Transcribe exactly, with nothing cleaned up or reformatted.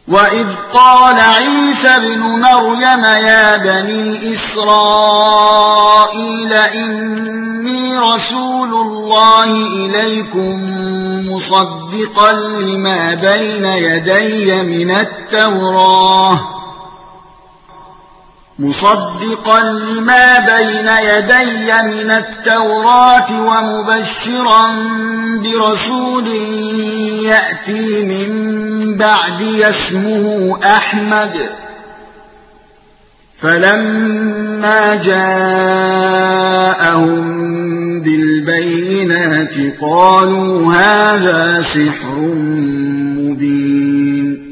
وإذ قال عيسى ابن مريم يا بني إسرائيل إني رسول الله إليكم مصدقا لما بين يدي من التوراة مصدقا لما بين يدي من التوراة ومبشرا برسول يأتي من بعدي اسمه أحمد فلما جاءهم بالبينات قالوا هذا سحر